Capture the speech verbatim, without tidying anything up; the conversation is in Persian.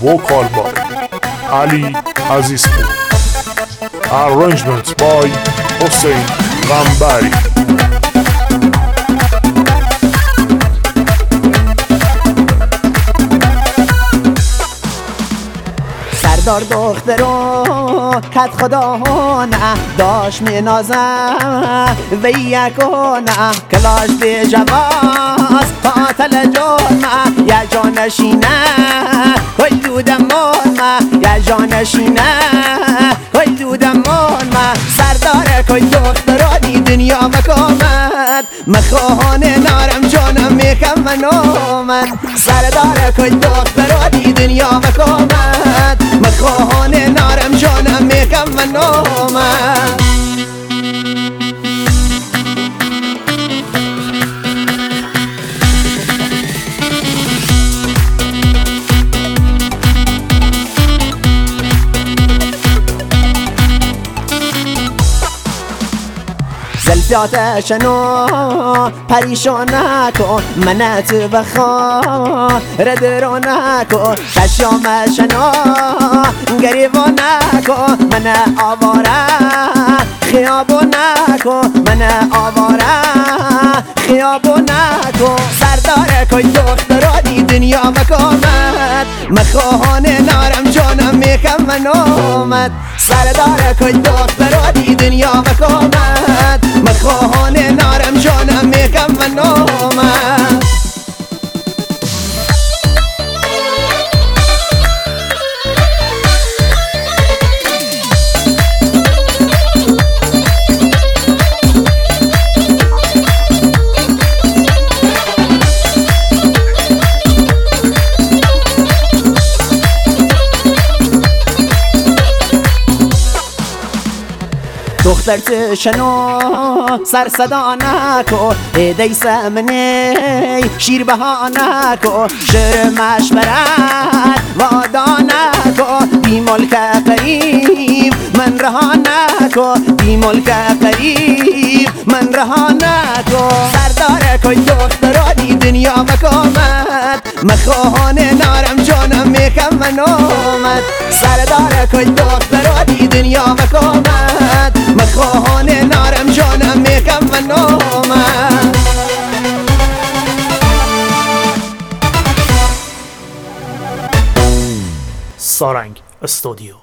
vocal by Ali Azizpur. Arrangement by Hossein Gambari. سردار دخترو کت خدا نه داشت می نازم و یکونه کلاش بی جواز قاتل جرمه یا جانشینه کل دودم مرمه یا جانشینه کل دودم مرمه سردار کل دخترانی دنیا مکامد مخواهان نارم جانم میکم من آمد سردار کل دخترانی دنیا مکامد مخواهان نارم جانم میکم من آمد زلفیاتشنو پریشان نکن منت بخواه ردرو نکن چشامشنو گریبان نکن من آواره خیابو نکن من آواره خیابو نکن سردار کل دخترانی دنیا مکامد مخواهان نارم جانم میکم من آمد سردار کل دخترانی دنیا مکامد مخواهان نارم جانم میکم من آمد دختر تشنو سر صدا نکن ایدی سمنی شیر بها نکن شر مشورت وادا نکن بی ملک قریب من رها نکن بی ملک قریب من رها نکن سردار کل دخترانی دنیا مکامد مخواهان نارم جانم میکم من آمد سردار کل دخترانی دنیا مکامد مخواهان نارم جانم میکم من آمد سارنگ استودیو.